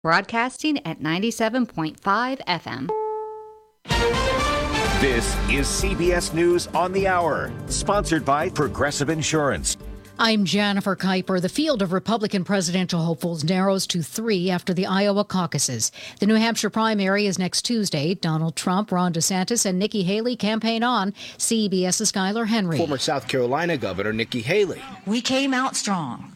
Broadcasting at 97.5 FM. This is CBS News on the Hour, sponsored by Progressive Insurance. I'm Jennifer Kuiper. The field of Republican presidential hopefuls narrows to 3 after the Iowa caucuses. The New Hampshire primary is next Tuesday. Donald Trump, Ron DeSantis, and Nikki Haley campaign on. CBS's Skylar Henry. Former South Carolina Governor Nikki Haley. We came out strong.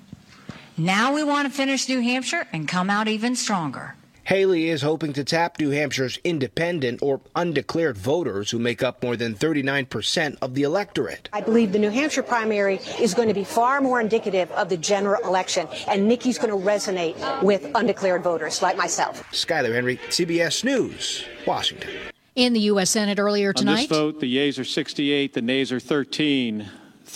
Now we want to finish New Hampshire and come out even stronger. Haley is hoping to tap New Hampshire's independent or undeclared voters who make up more than 39% of the electorate. I believe the New Hampshire primary is going to be far more indicative of the general election, and Nikki's going to resonate with undeclared voters like myself. Skylar Henry, CBS News, Washington. In the U.S. Senate earlier tonight. On this vote, the yeas are 68, the nays are 13.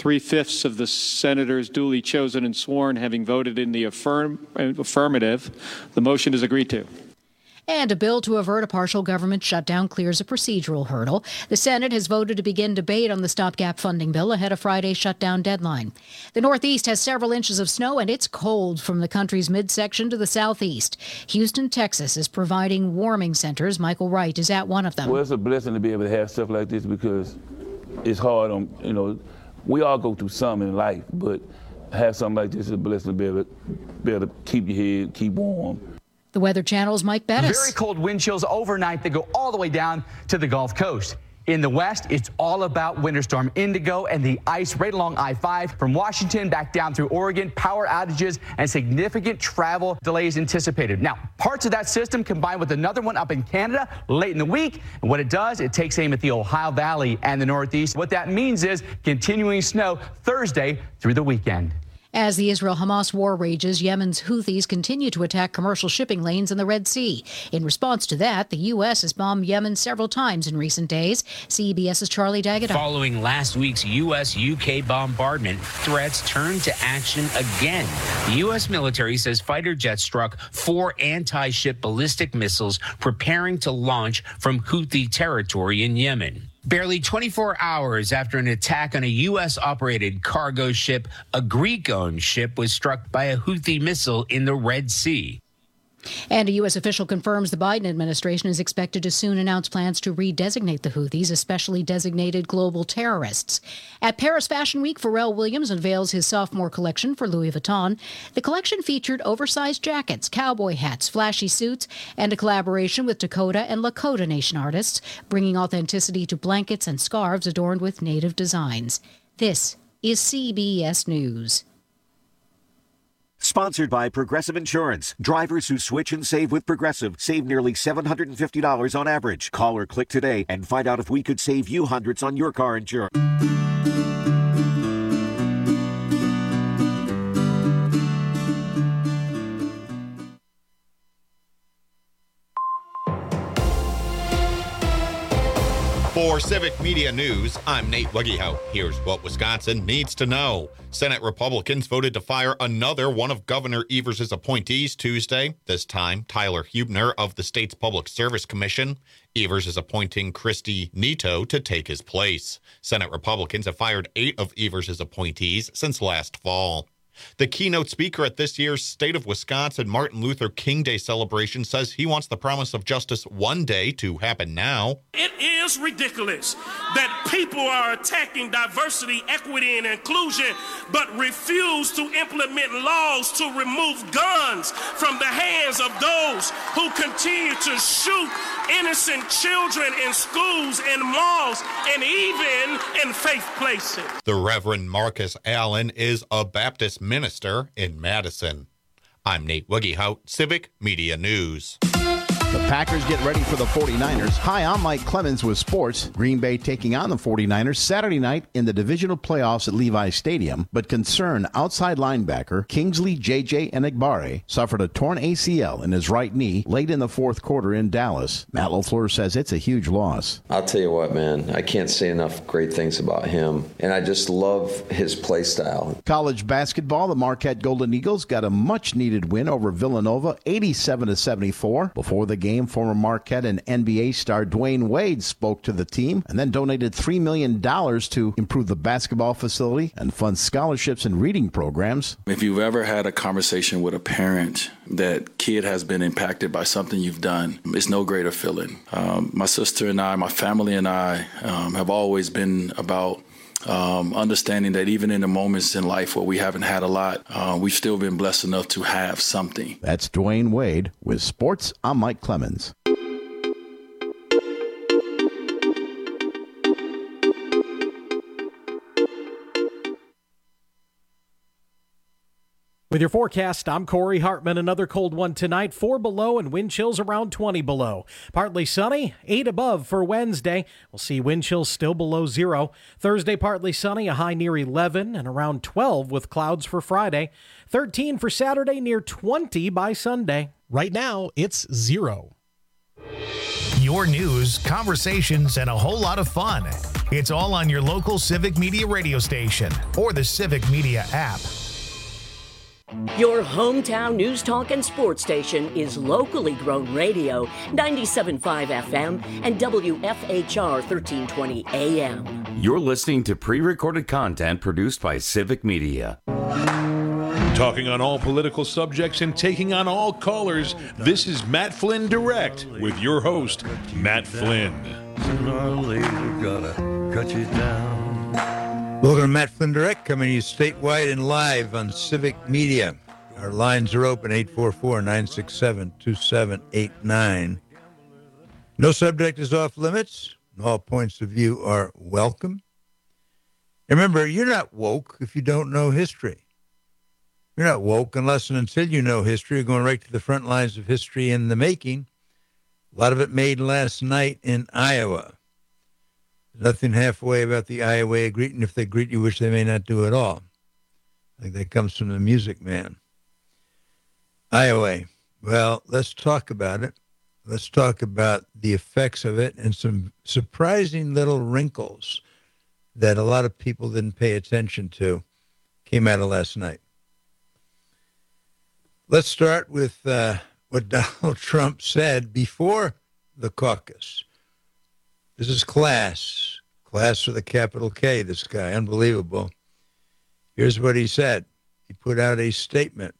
3/5 of the senators duly chosen and sworn having voted in the affirmative. The motion is agreed to. And a bill to avert a partial government shutdown clears a procedural hurdle. The Senate has voted to begin debate on the stopgap funding bill ahead of Friday's shutdown deadline. The Northeast has several inches of snow, and it's cold from the country's midsection to the southeast. Houston, Texas is providing warming centers. Michael Wright is at one of them. Well, it's a blessing to be able to have stuff like this because it's hard on, we all go through some in life, but have something like this is a blessing to be able to keep your head, keep warm. The Weather Channel's Mike Bettis. Very cold wind chills overnight that go all the way down to the Gulf Coast. In the west, it's all about Winter Storm Indigo and the ice right along I-5 from Washington back down through Oregon, power outages and significant travel delays anticipated. Now, parts of that system combined with another one up in Canada late in the week. And what it does, it takes aim at the Ohio Valley and the Northeast. What that means is continuing snow Thursday through the weekend. As the Israel-Hamas war rages, Yemen's Houthis continue to attack commercial shipping lanes in the Red Sea. In response to that, the U.S. has bombed Yemen several times in recent days. CBS's Charlie D'Agata. Following last week's U.S.-UK bombardment, threats turned to action again. The U.S. military says fighter jets struck 4 anti-ship ballistic missiles preparing to launch from Houthi territory in Yemen. Barely 24 hours after an attack on a U.S.-operated cargo ship, a Greek-owned ship was struck by a Houthi missile in the Red Sea. And a U.S. official confirms the Biden administration is expected to soon announce plans to redesignate the Houthis as specially designated global terrorists. At Paris Fashion Week, Pharrell Williams unveils his sophomore collection for Louis Vuitton. The collection featured oversized jackets, cowboy hats, flashy suits, and a collaboration with Dakota and Lakota Nation artists, bringing authenticity to blankets and scarves adorned with native designs. This is CBS News. Sponsored by Progressive Insurance. Drivers who switch and save with Progressive save nearly $750 on average. Call or click today and find out if we could save you hundreds on your car insurance. For Civic Media News, I'm Nate Wuggehout. Here's what Wisconsin needs to know. Senate Republicans voted to fire another one of Governor Evers' appointees Tuesday, this time Tyler Huebner of the state's Public Service Commission. Evers is appointing Christy Neto to take his place. Senate Republicans have fired 8 of Evers' appointees since last fall. The keynote speaker at this year's State of Wisconsin Martin Luther King Day celebration says he wants the promise of justice one day to happen now. It is ridiculous that people are attacking diversity, equity, and inclusion, but refuse to implement laws to remove guns from the hands of those who continue to shoot innocent children in schools and malls and even in faith places. The Reverend Marcus Allen is a Baptist minister in Madison. I'm Nate Wuggehout, Civic Media News. The Packers get ready for the 49ers. Hi, I'm Mike Clemens with sports. Green Bay taking on the 49ers Saturday night in the divisional playoffs at Levi's Stadium. But concerned outside linebacker Kingsley J.J. Enagbare suffered a torn ACL in his right knee late in the fourth quarter in Dallas. Matt LaFleur says it's a huge loss. I'll tell you what, man, I can't say enough great things about him. And I just love his play style. College basketball, the Marquette Golden Eagles got a much-needed win over Villanova, 87-74, before they game, former Marquette and NBA star Dwayne Wade spoke to the team and then donated $3 million to improve the basketball facility and fund scholarships and reading programs. If you've ever had a conversation with a parent that kid has been impacted by something you've done, it's no greater feeling. My sister and I, my family and I have always been about understanding that even in the moments in life where we haven't had a lot, we've still been blessed enough to have something. That's Dwayne Wade with Sports. I'm Mike Clemens. With your forecast, I'm Corey Hartman. Another cold one tonight, 4 below and wind chills around 20 below. Partly sunny, 8 above for Wednesday. We'll see wind chills still below 0. Thursday, partly sunny, a high near 11 and around 12 with clouds for Friday. 13 for Saturday, near 20 by Sunday. Right now, it's 0. Your news, conversations, and a whole lot of fun. It's all on your local Civic Media radio station or the Civic Media app. Your hometown news, talk, and sports station is locally grown radio, 97.5 FM and WFHR 1320 AM. You're listening to pre-recorded content produced by Civic Media. Talking on all political subjects and taking on all callers, this is Matt Flynn Direct with your host, Matt Flynn. Sooner or later, gotta cut you down. Welcome to Matt Flynn Direct, coming to you statewide and live on Civic Media. Our lines are open, 844-967-2789. No subject is off limits. All points of view are welcome. Remember, you're not woke if you don't know history. You're not woke unless and until you know history. You're going right to the front lines of history in the making. A lot of it made last night in Iowa. Nothing halfway about the Iowa greeting, if they greet you, which they may not do at all. I think that comes from the Music Man. Iowa. Well, let's talk about it. Let's talk about the effects of it and some surprising little wrinkles that a lot of people didn't pay attention to came out of last night. Let's start with what Donald Trump said before the caucus. This is class with a capital K, this guy, unbelievable. Here's what he said. He put out a statement.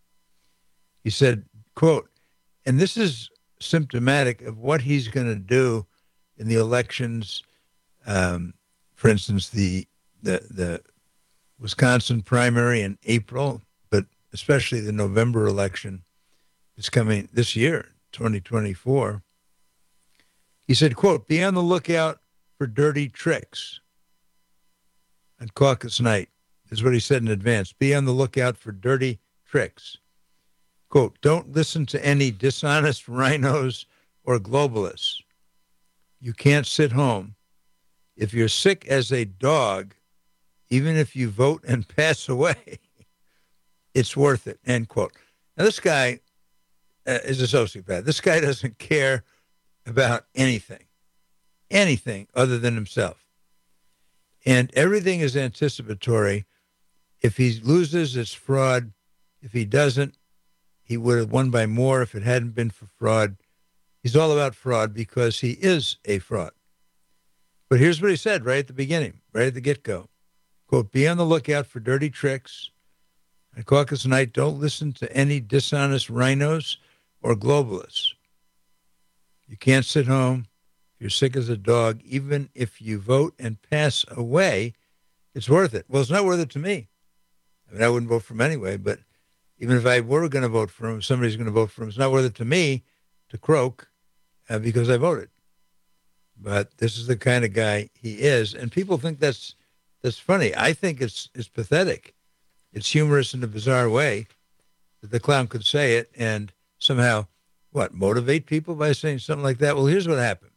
He said, quote, and this is symptomatic of what he's going to do in the elections. For instance, the Wisconsin primary in April, but especially the November election is coming this year, 2024. He said, quote, be on the lookout for dirty tricks on caucus night. This is what he said in advance. Be on the lookout for dirty tricks. Quote, don't listen to any dishonest rhinos or globalists. You can't sit home. If you're sick as a dog, even if you vote and pass away, it's worth it, end quote. Now, this guy is a sociopath. This guy doesn't care about anything other than himself. And everything is anticipatory. If he loses, it's fraud. If he doesn't, he would have won by more if it hadn't been for fraud. He's all about fraud because he is a fraud. But here's what he said right at the beginning, right at the get-go. Quote, be on the lookout for dirty tricks. On caucus night, don't listen to any dishonest rhinos or globalists. You can't sit home. If you're sick as a dog, even if you vote and pass away, it's worth it. Well, it's not worth it to me. I mean, I wouldn't vote for him anyway, but even if I were going to vote for him, somebody's going to vote for him, it's not worth it to me to croak because I voted. But this is the kind of guy he is, and people think that's funny. I think it's pathetic. It's humorous in a bizarre way that the clown could say it and somehow motivate people by saying something like that? Well, here's what happened.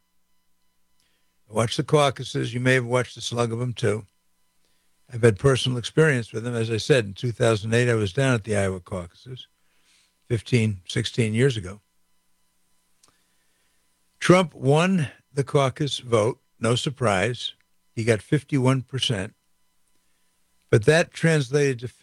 I watched the caucuses. You may have watched a slug of them, too. I've had personal experience with them. As I said, in 2008, I was down at the Iowa caucuses 15, 16 years ago. Trump won the caucus vote. No surprise. He got 51%. But that translated to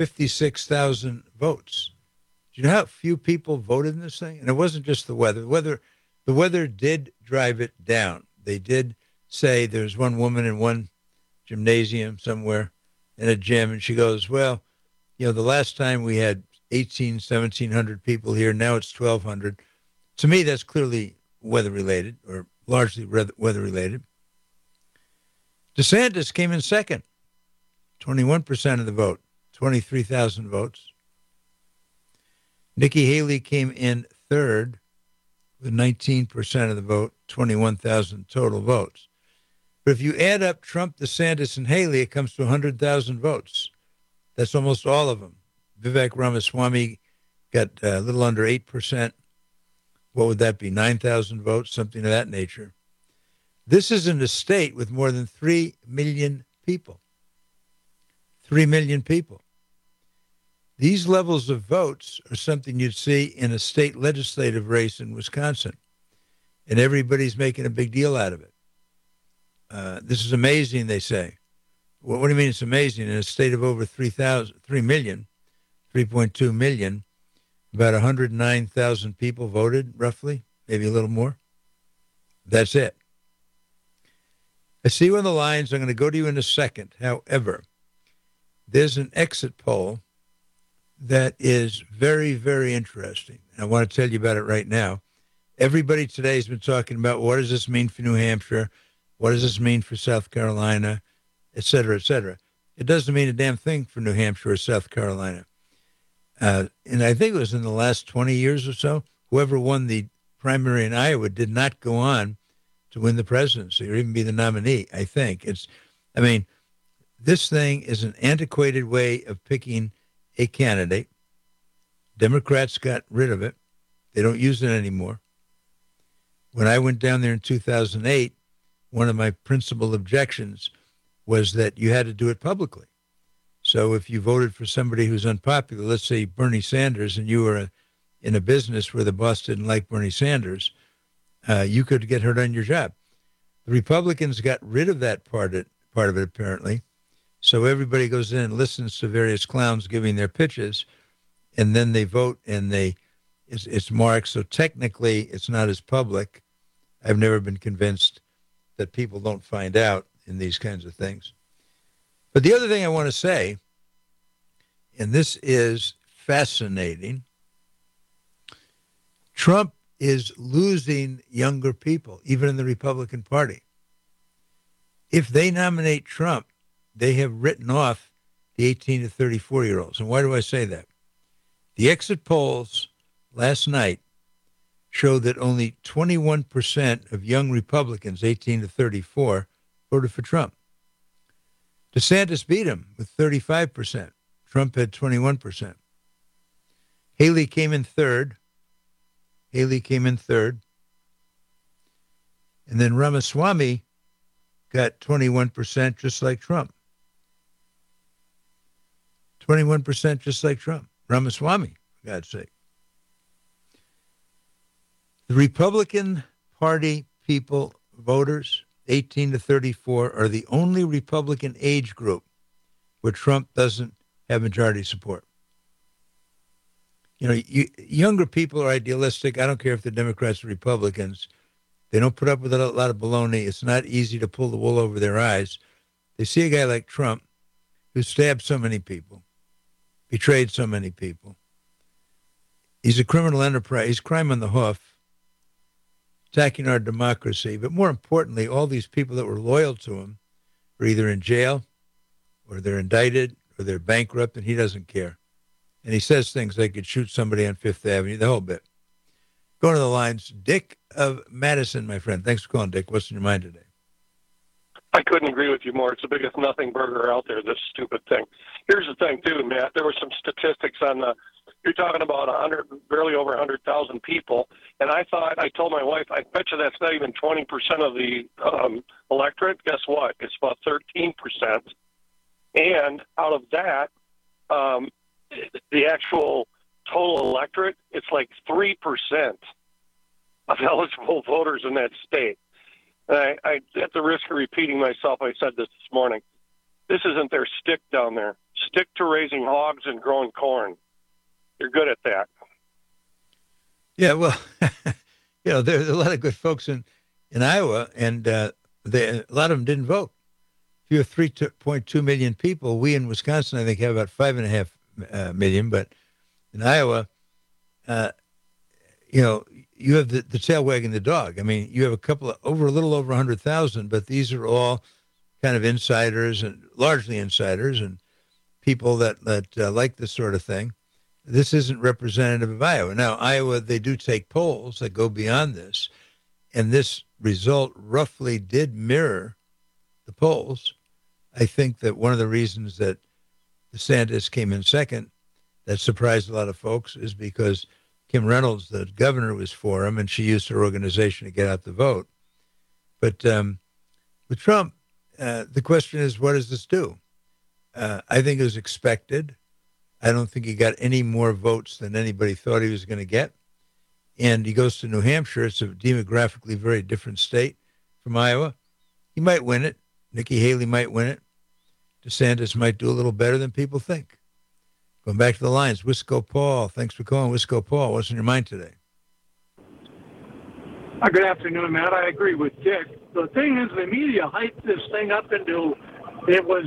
56,000 votes. Do you know how few people voted in this thing? And it wasn't just the weather. The weather The weather did drive it down. They did say there's one woman in one gymnasium somewhere in a gym, and she goes, well, the last time we had 1,700 people here, now it's 1,200. To me, that's clearly weather-related, or largely weather-related. DeSantis came in second, 21% of the vote, 23,000 votes. Nikki Haley came in third with 19% of the vote, 21,000 total votes. But if you add up Trump, DeSantis, and Haley, it comes to 100,000 votes. That's almost all of them. Vivek Ramaswamy got a little under 8%. What would that be, 9,000 votes, something of that nature. This is in a state with more than 3 million people. 3 million people. These levels of votes are something you'd see in a state legislative race in Wisconsin, and everybody's making a big deal out of it. This is amazing, they say. What do you mean it's amazing? In a state of over 3 million, 3.2 million, about 109,000 people voted, roughly, maybe a little more. That's it. I see you on the lines. I'm going to go to you in a second. However, there's an exit poll that is very, very interesting. I want to tell you about it right now. Everybody today has been talking about what does this mean for New Hampshire? What does this mean for South Carolina, et cetera, et cetera. It doesn't mean a damn thing for New Hampshire or South Carolina. And I think it was in the last 20 years or so, whoever won the primary in Iowa did not go on to win the presidency or even be the nominee, I think. This thing is an antiquated way of picking a candidate. Democrats got rid of it. They don't use it anymore. When I went down there in 2008, one of my principal objections was that you had to do it publicly. So if you voted for somebody who's unpopular, let's say Bernie Sanders, and you were in a business where the boss didn't like Bernie Sanders, you could get hurt on your job. The Republicans got rid of that part of it, apparently. So everybody goes in and listens to various clowns giving their pitches, and then they vote, and it's marked. So technically, it's not as public. I've never been convinced that people don't find out in these kinds of things. But the other thing I want to say, and this is fascinating, Trump is losing younger people, even in the Republican Party. If they nominate Trump, they have written off the 18 to 34-year-olds. And why do I say that? The exit polls last night showed that only 21% of young Republicans, 18 to 34, voted for Trump. DeSantis beat him with 35%. Trump had 21%. Haley came in third. And then Ramaswamy got 21%, just like Trump. 21% just like Trump. Ramaswamy, for God's sake. The Republican Party people, voters, 18 to 34, are the only Republican age group where Trump doesn't have majority support. Younger people are idealistic. I don't care if they're Democrats or Republicans. They don't put up with a lot of baloney. It's not easy to pull the wool over their eyes. They see a guy like Trump who stabbed so many people, betrayed so many people. He's a criminal enterprise. He's crime on the hoof, attacking our democracy. But more importantly, all these people that were loyal to him are either in jail or they're indicted or they're bankrupt, and he doesn't care. And he says things like he'd shoot somebody on Fifth Avenue, the whole bit. Going to the lines, Dick of Madison, my friend. Thanks for calling, Dick. What's in your mind today? I couldn't agree with you more. It's the biggest nothing burger out there, this stupid thing. Here's the thing, too, Matt. There were some statistics on you're talking about barely over 100,000 people. And I told my wife, I bet you that's not even 20% of the electorate. Guess what? It's about 13%. And out of that, the actual total electorate, it's like 3% of eligible voters in that state. And I, at the risk of repeating myself, I said this morning. This isn't their stick down there. Stick to raising hogs and growing corn. You're good at that. Yeah, well, there's a lot of good folks in Iowa, and a lot of them didn't vote. If you have 3.2 million people, we in Wisconsin, I think, have about 5.5 million. But in Iowa, you have the tail wagging the dog. I mean, you have a little over 100,000, but these are all kind of insiders and largely insiders and people that like this sort of thing. This isn't representative of Iowa. Now, Iowa, they do take polls that go beyond this, and this result roughly did mirror the polls. I think that one of the reasons that DeSantis came in second that surprised a lot of folks is because Kim Reynolds, the governor, was for him, and she used her organization to get out the vote. But with Trump, the question is, what does this do? I think it was expected. I don't think he got any more votes than anybody thought he was going to get. And he goes to New Hampshire. It's a demographically very different state from Iowa. He might win it. Nikki Haley might win it. DeSantis might do a little better than people think. Going back to the lines, Wisco Paul. Thanks for calling, Wisco Paul. What's on your mind today? Good afternoon, Matt. I agree with Dick. The thing is, the media hyped this thing up into it was.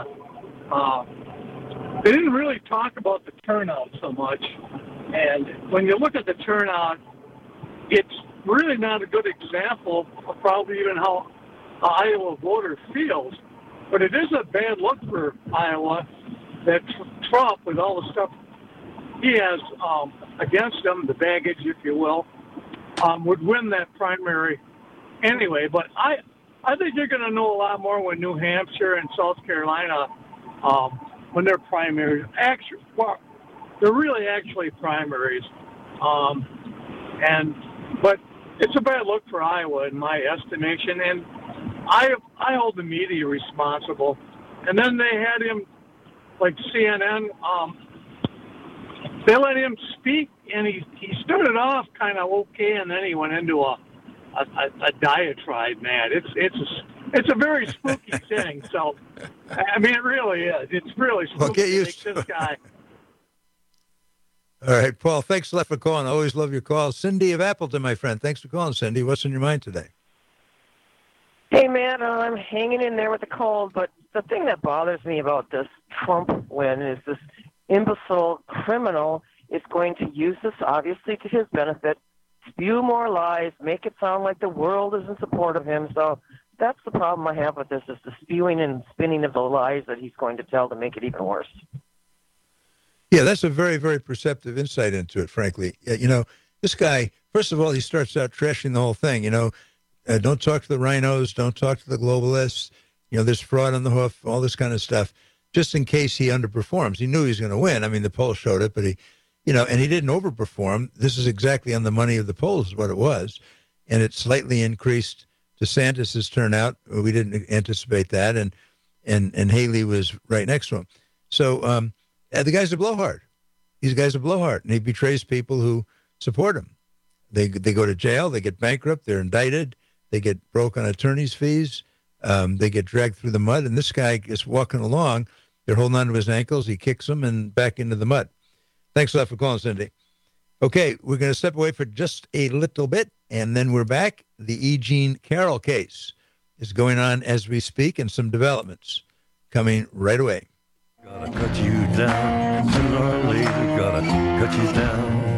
They didn't really talk about the turnout so much, and when you look at the turnout, it's really not a good example of probably even how an Iowa voter feels. But it is a bad look for Iowa that Trump, with all the stuff he has against him, the baggage, if you will, would win that primary anyway. But I think you're going to know a lot more when New Hampshire and South Carolina, when they're primaries. Actually, well, they're really actually primaries. But it's a bad look for Iowa in my estimation, and I hold the media responsible. And then they had him, like CNN, they let him speak, and he started off kind of okay, and then he went into a diatribe, man. It's a very spooky thing. So, I mean, it really is. It's really spooky. Well, get used to this guy. All right, Paul, thanks a lot for calling. I always love your calls. Cindy of Appleton, my friend. Thanks for calling, Cindy. What's on your mind today? Hey, Matt, I'm hanging in there with the cold, but the thing that bothers me about this Trump win is this imbecile criminal is going to use this, obviously, to his benefit, spew more lies, make it sound like the world is in support of him. So that's the problem I have with this, is the spewing and spinning of the lies that he's going to tell to make it even worse. Yeah, that's a very, very perceptive insight into it, frankly. This guy, first of all, he starts out trashing the whole thing. Don't talk to the rhinos, don't talk to the globalists. There's fraud on the hoof, all this kind of stuff, just in case he underperforms. He knew he was going to win. I mean, the polls showed it, but and he didn't overperform. This is exactly on the money of the polls, is what it was. And it slightly increased DeSantis' turnout. We didn't anticipate that. And Haley was right next to him. So the guy's a blowhard. These guys are blowhard, and he betrays people who support him. They go to jail. They get bankrupt. They're indicted. They get broke on attorney's fees. They get dragged through the mud, and this guy is walking along. They're holding on to his ankles. He kicks them and back into the mud. Thanks a lot for calling, Cindy. Okay, we're going to step away for just a little bit, and then we're back. The E. Jean Carroll case is going on as we speak, and some developments coming right away. Gotta cut you down, sooner or later, gotta cut you down.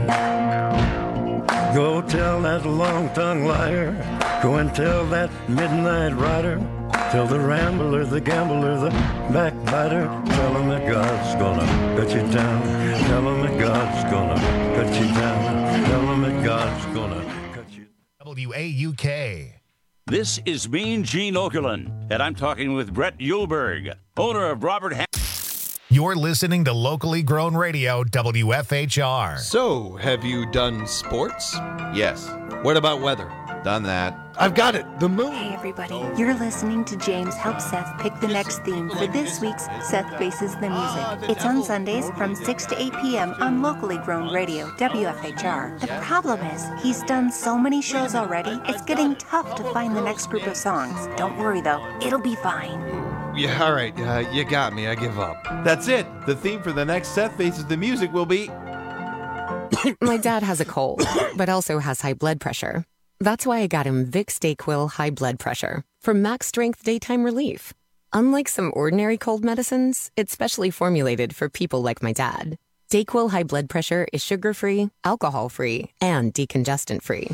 Go tell that long-tongued liar, go and tell that midnight rider, tell the rambler, the gambler, the backbiter, tell him that God's gonna cut you down, tell him that God's gonna cut you down, tell him that God's gonna cut you down. WAUK. This is Mean Gene Okerlund, and I'm talking with Brett Uhlberg, owner of Robert You're listening to locally grown radio, WFHR. So, have you done sports? Yes. What about weather? Done that. I've got it. The moon. Hey, everybody. You're listening to James help Seth pick the next theme for this week's Seth Faces the Music. It's on Sundays from 6 to 8 p.m. on locally grown radio, WFHR. The problem is, he's done so many shows already, it's getting tough to find the next group of songs. Don't worry, though. It'll be fine. Yeah, all right. You got me. I give up. That's it. The theme for the next Seth Faces the Music will be... My dad has a cold, but also has high blood pressure. That's why I got him Vicks DayQuil High Blood Pressure for max strength daytime relief. Unlike some ordinary cold medicines, it's specially formulated for people like my dad. DayQuil High Blood Pressure is sugar-free, alcohol-free, and decongestant-free.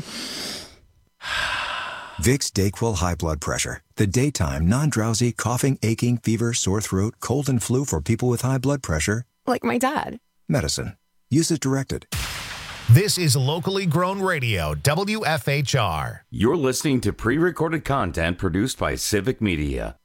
Vicks DayQuil High Blood Pressure. The daytime, non-drowsy, coughing, aching, fever, sore throat, cold, and flu for people with high blood pressure. Like my dad. Medicine. Use as directed. This is locally grown radio, WFHR. You're listening to pre-recorded content produced by Civic Media.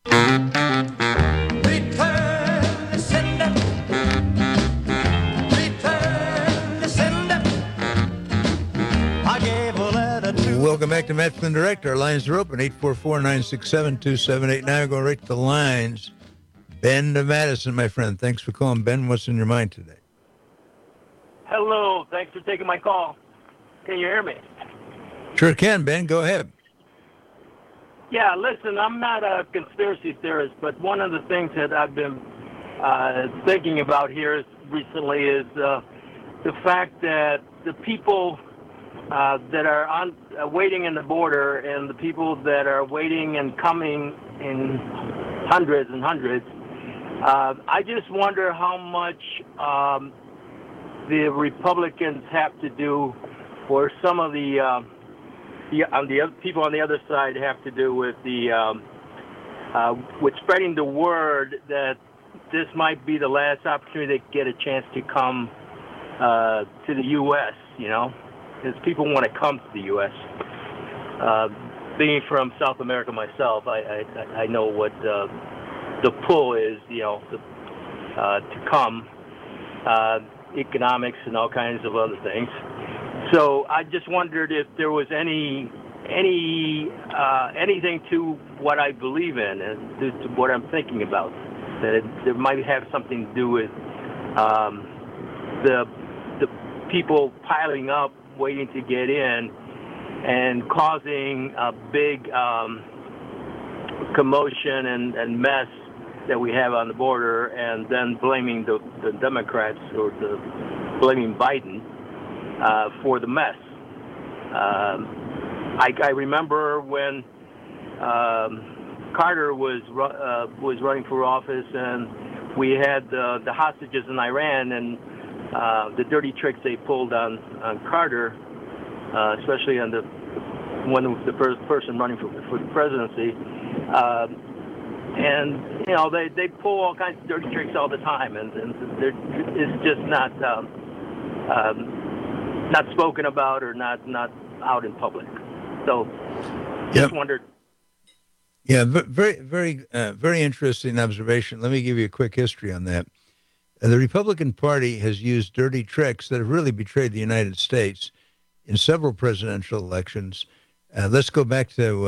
Welcome back to Matt Flynn Direct. Our lines are open, 844-967-2789. We're going right to the lines. Ben to Madison, my friend. Thanks for calling. Ben, what's in your mind today? Hello. Thanks for taking my call. Can you hear me? Sure can, Ben. Go ahead. Yeah, listen, I'm not a conspiracy theorist, but one of the things that I've been thinking about here recently is the fact that the people that are waiting in the border and the people that are waiting and coming in hundreds and hundreds, I just wonder how much the Republicans have to do, or some of the people on the other side have to do with with spreading the word that this might be the last opportunity to get a chance to come to the U.S., you know, because people want to come to the U.S. Being from South America myself, I know what the pull is, you know, to come, economics and all kinds of other things. So I just wondered if there was anything to what I believe in and to what I'm thinking about, that there might have something to do with the people piling up, waiting to get in, and causing a big commotion and mess that we have on the border, and then blaming the Democrats or blaming Biden for the mess. I remember when Carter was running for office, and we had the hostages in Iran, and the dirty tricks they pulled on Carter, especially on the first person running for the presidency. And you know, they pull all kinds of dirty tricks all the time, and it's just not spoken about or not out in public. So, just wondered. Yeah, very interesting observation. Let me give you a quick history on that. The Republican Party has used dirty tricks that have really betrayed the United States in several presidential elections. Let's go back to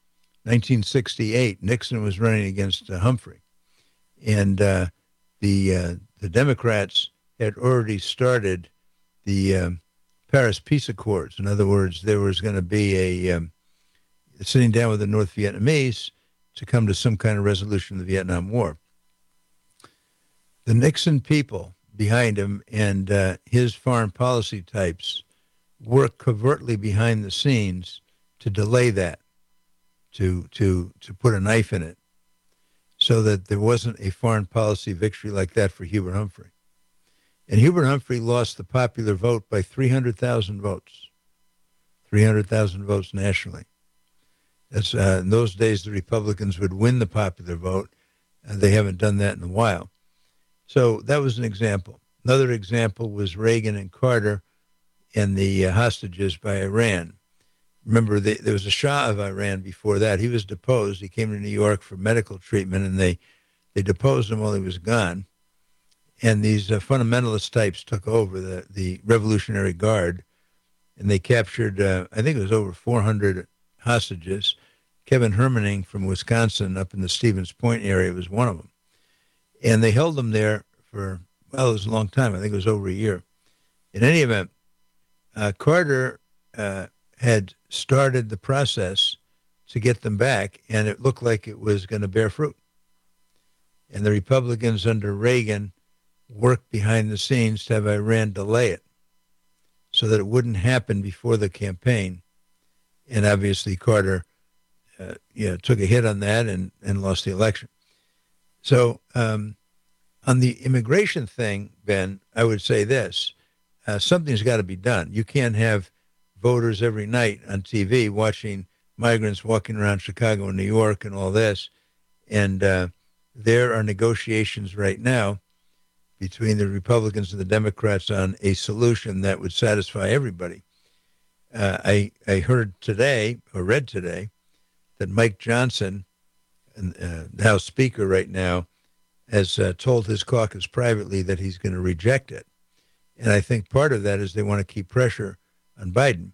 1968. Nixon was running against Humphrey, and the Democrats had already started the Paris Peace Accords. In other words, there was going to be a sitting down with the North Vietnamese to come to some kind of resolution of the Vietnam War. The Nixon people behind him and his foreign policy types worked covertly behind the scenes to delay that, to put a knife in it, so that there wasn't a foreign policy victory like that for Hubert Humphrey. And Hubert Humphrey lost the popular vote by 300,000 votes. 300,000 votes nationally. That's in those days the Republicans would win the popular vote. They haven't done that in a while. So that was an example. Another example was Reagan and Carter and the hostages by Iran. Remember, there was a Shah of Iran before that. He was deposed. He came to New York for medical treatment, and they deposed him while he was gone. And these fundamentalist types took over the Revolutionary Guard, and they captured, I think it was over 400 hostages. Kevin Hermaning from Wisconsin up in the Stevens Point area was one of them. And they held them there for, well, it was a long time. I think it was over a year. In any event, Carter had started the process to get them back, and it looked like it was going to bear fruit. And the Republicans under Reagan worked behind the scenes to have Iran delay it so that it wouldn't happen before the campaign. And obviously Carter took a hit on that and lost the election. So on the immigration thing, Ben, I would say this. Something's got to be done. You can't have voters every night on TV watching migrants walking around Chicago and New York and all this. And there are negotiations right now between the Republicans and the Democrats on a solution that would satisfy everybody. I heard today, or read today, that Mike Johnson, the House Speaker right now, has told his caucus privately that he's going to reject it. And I think part of that is they want to keep pressure on Biden.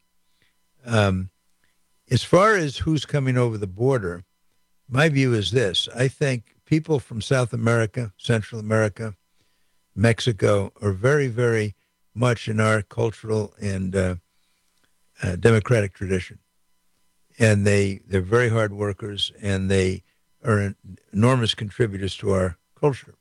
As far as who's coming over the border, my view is this. I think people from South America, Central America, Mexico are very, very much in our cultural and democratic tradition. And they're very hard workers, and they are enormous contributors to our culture.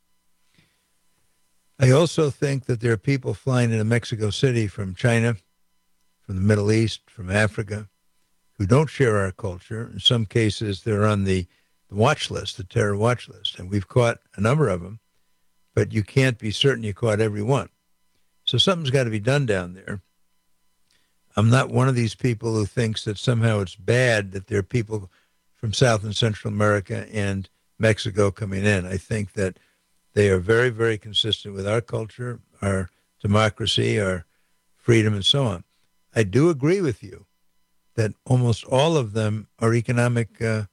I also think that there are people flying into Mexico City from China, from the Middle East, from Africa, who don't share our culture. In some cases, they're on the watch list, the terror watch list, and we've caught a number of them, but you can't be certain you caught every one. So something's got to be done down there. I'm not one of these people who thinks that somehow it's bad that there are people from South and Central America and Mexico coming in. I think that they are very, very consistent with our culture, our democracy, our freedom, and so on. I do agree with you that almost all of them are economic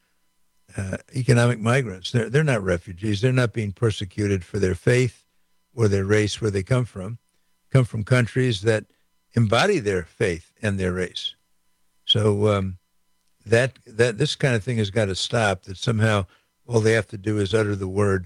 migrants. They're not refugees. They're not being persecuted for their faith or their race, where they come from countries that embody their faith and their race. So that this kind of thing has got to stop, that somehow all they have to do is utter the word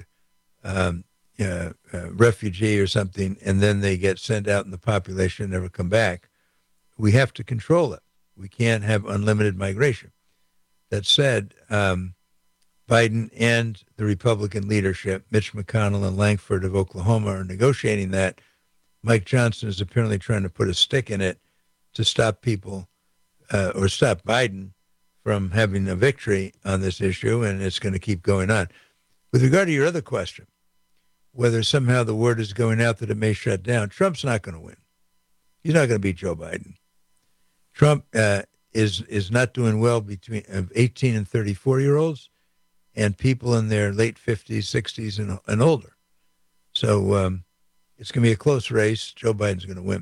refugee or something, and then they get sent out in the population and never come back. We have to control it. We can't have unlimited migration. That said, Biden and the Republican leadership, Mitch McConnell and Langford of Oklahoma, are negotiating that. Mike Johnson is apparently trying to put a stick in it to stop people or stop Biden from having a victory on this issue, and it's going to keep going on. With regard to your other question, whether somehow the word is going out that it may shut down, Trump's not going to win. He's not going to beat Joe Biden. Trump is not doing well between 18 and 34-year-olds and people in their late 50s, 60s, and older. So it's going to be a close race. Joe Biden's going to win.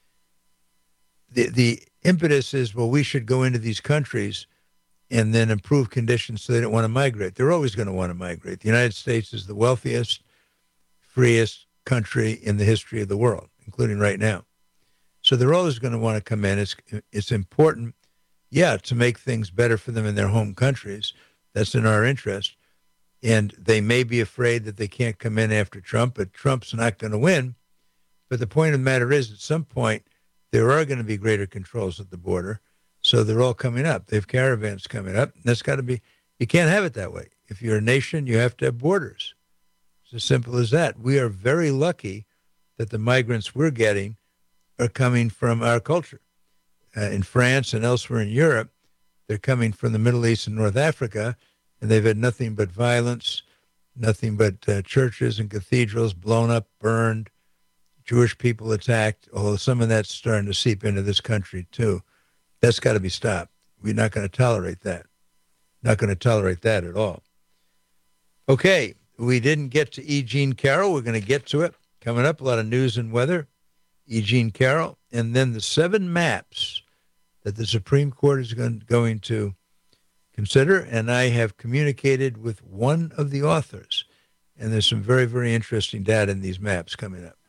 The impetus is, well, we should go into these countries and then improve conditions so they don't want to migrate. They're always going to want to migrate. The United States is the wealthiest, freest country in the history of the world, including right now. So they're always going to want to come in. It's important, to make things better for them in their home countries. That's in our interest. And they may be afraid that they can't come in after Trump, but Trump's not going to win. But the point of the matter is, at some point, there are going to be greater controls at the border. So they're all coming up. They have caravans coming up. And that's got to be, you can't have it that way. If you're a nation, you have to have borders. It's as simple as that. We are very lucky that the migrants we're getting are coming from our culture. In France and elsewhere in Europe, they're coming from the Middle East and North Africa, and they've had nothing but violence, nothing but churches and cathedrals blown up, burned, Jewish people attacked, although some of that's starting to seep into this country too. That's got to be stopped. We're not going to tolerate that. Not going to tolerate that at all. Okay, we didn't get to E. Jean Carroll. We're going to get to it. Coming up, a lot of news and weather. E. Jean Carroll, and then the 7 maps that the Supreme Court is going to consider, and I have communicated with one of the authors, and there's some very, very interesting data in these maps coming up.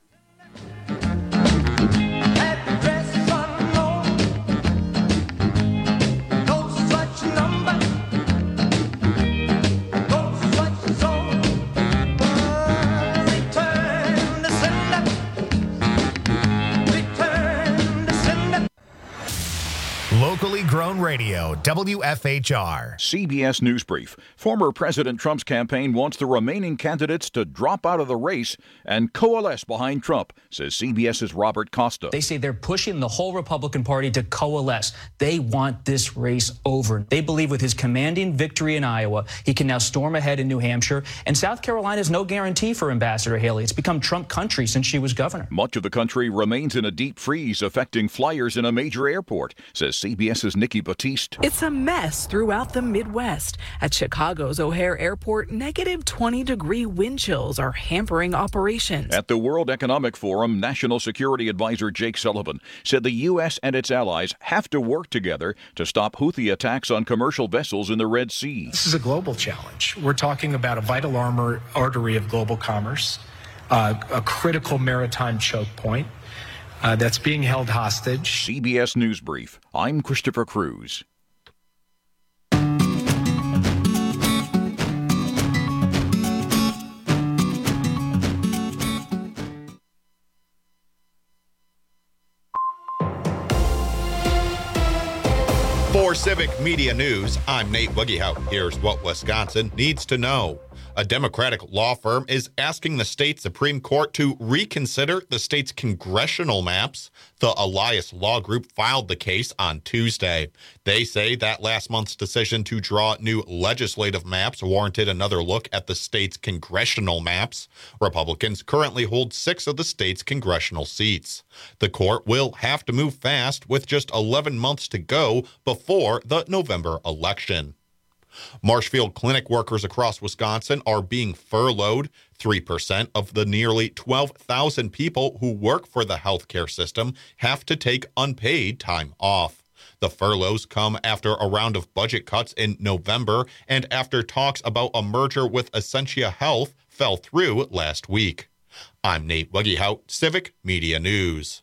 Locally Locally grown radio, WFHR. CBS News Brief. Former President Trump's campaign wants the remaining candidates to drop out of the race and coalesce behind Trump, says CBS's Robert Costa. They say they're pushing the whole Republican Party to coalesce. They want this race over. They believe with his commanding victory in Iowa, he can now storm ahead in New Hampshire. And South Carolina is no guarantee for Ambassador Haley. It's become Trump country since she was governor. Much of the country remains in a deep freeze, affecting flyers in a major airport, says CBS's Nikki Batiste. It's a mess throughout the Midwest. At Chicago's O'Hare Airport, negative 20-degree wind chills are hampering operations. At the World Economic Forum, National Security Advisor Jake Sullivan said the U.S. and its allies have to work together to stop Houthi attacks on commercial vessels in the Red Sea. This is a global challenge. We're talking about a vital artery of global commerce, a critical maritime choke point that's being held hostage. CBS News Brief. I'm Christopher Cruz. For Civic Media News, I'm Nate Wiggyhout. Here's what Wisconsin needs to know. A Democratic law firm is asking the state Supreme Court to reconsider the state's congressional maps. The Elias Law Group filed the case on Tuesday. They say that last month's decision to draw new legislative maps warranted another look at the state's congressional maps. Republicans currently hold 6 of the state's congressional seats. The court will have to move fast with just 11 months to go before the November election. Marshfield Clinic workers across Wisconsin are being furloughed. 3% of the nearly 12,000 people who work for the healthcare system have to take unpaid time off. The furloughs come after a round of budget cuts in November and after talks about a merger with Essentia Health fell through last week. I'm Nate Wiggyhout, Civic Media News.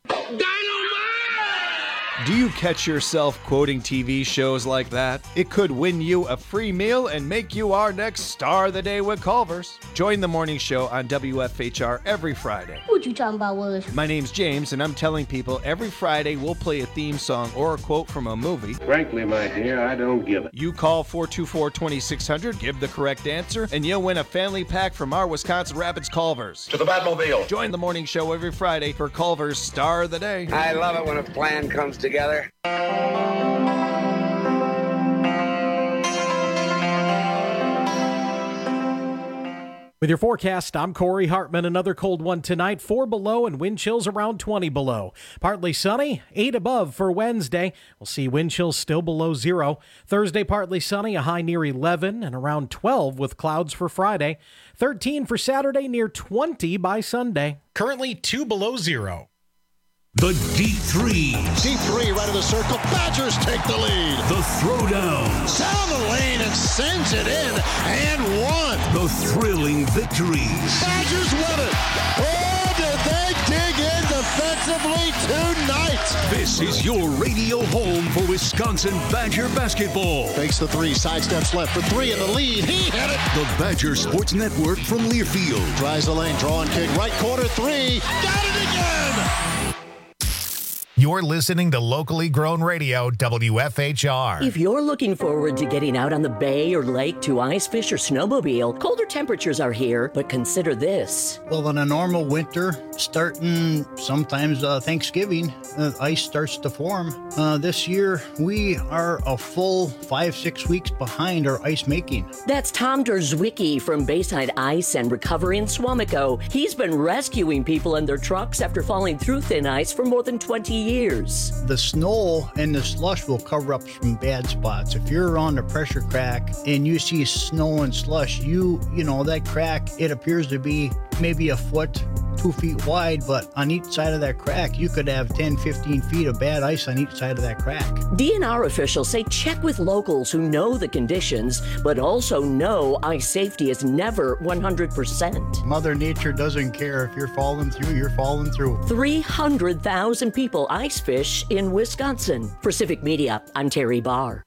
Do you catch yourself quoting TV shows like that? It could win you a free meal and make you our next star of the day with Culver's. Join the morning show on WFHR every Friday. What you talking about, Willis? My name's James, and I'm telling people every Friday we'll play a theme song or a quote from a movie. Frankly, my dear, I don't give it. You call 424-2600, give the correct answer, and you'll win a family pack from our Wisconsin Rapids Culver's. To the Batmobile. Join the morning show every Friday for Culver's Star of the Day. I love it when a plan comes together. With your forecast, I'm Corey Hartman. Another cold one tonight, 4 below and wind chills around 20 below. Partly sunny, 8 above for Wednesday. We'll see wind chills still below 0. Thursday, partly sunny, a high near 11 and around 12 with clouds for Friday. 13 for Saturday, near 20 by Sunday. Currently 2 below 0. The Deep Threes. Deep three right of the circle. Badgers take the lead. The Throwdowns. Down the lane and sends it in and one. The thrilling victories. Badgers win it. Oh, did they dig in defensively tonight? This is your radio home for Wisconsin Badger basketball. Fakes the three, sidesteps left for 3 in the lead. He hit it. The Badger Sports Network from Learfield. Tries the lane, draw and kick, right corner 3. Got it again. You're listening to Locally Grown Radio, WFHR. If you're looking forward to getting out on the bay or lake to ice fish or snowmobile, colder temperatures are here, but consider this. Well, in a normal winter, starting sometimes Thanksgiving, ice starts to form. This year, we are a full 5-6 weeks behind our ice making. That's Tom Derzwicki from Bayside Ice and Recovery in Swamico. He's been rescuing people and their trucks after falling through thin ice for more than 20 years. The snow and the slush will cover up some bad spots. If you're around a pressure crack and you see snow and slush, you know that crack, it appears to be maybe a foot, 2 feet wide, but on each side of that crack, you could have 10, 15 feet of bad ice on each side of that crack. DNR officials say check with locals who know the conditions, but also know ice safety is never 100%. Mother Nature doesn't care. If you're falling through, you're falling through. 300,000 people ice fish in Wisconsin. For Civic Media, I'm Terry Barr.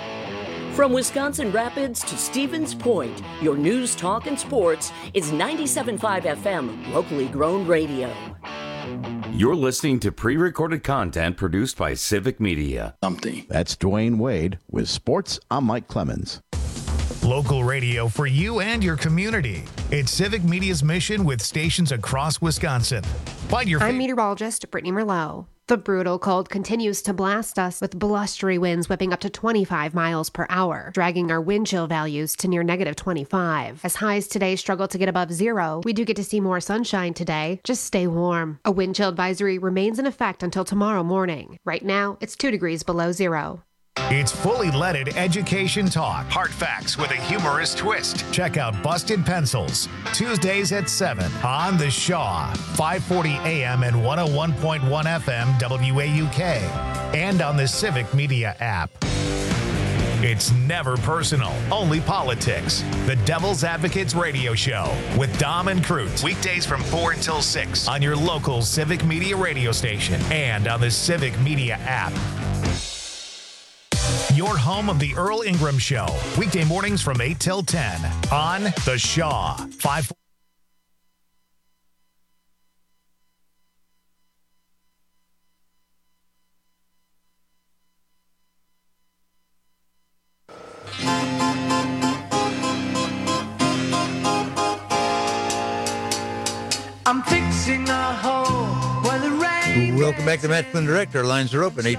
From Wisconsin Rapids to Stevens Point, your news, talk, and sports is 97.5 FM, locally grown radio. You're listening to pre-recorded content produced by Civic Media. That's Dwayne Wade with sports. I'm Mike Clemens. Local radio for you and your community. It's Civic Media's mission with stations across Wisconsin. Find your I'm meteorologist Brittany Merlot. The brutal cold continues to blast us with blustery winds whipping up to 25 miles per hour, dragging our wind chill values to near negative 25. As highs today struggle to get above zero, we do get to see more sunshine today. Just stay warm. A wind chill advisory remains in effect until tomorrow morning. Right now, it's 2 degrees below zero. It's fully leaded education talk. Hard facts with a humorous twist. Check out Busted Pencils, Tuesdays at 7 on The Shaw, 540 AM and 101.1 FM WAUK, and on the Civic Media app. It's never personal, only politics. The Devil's Advocates Radio Show with Dom and Cruz. Weekdays from 4 until 6 on your local Civic Media radio station and on the Civic Media app. Your home of the Earl Ingram Show. Weekday mornings from 8 till 10 on The Shaw. 5. I'm fixing a hole where the rain. Welcome back to Matt Flynn Direct. Our lines are open,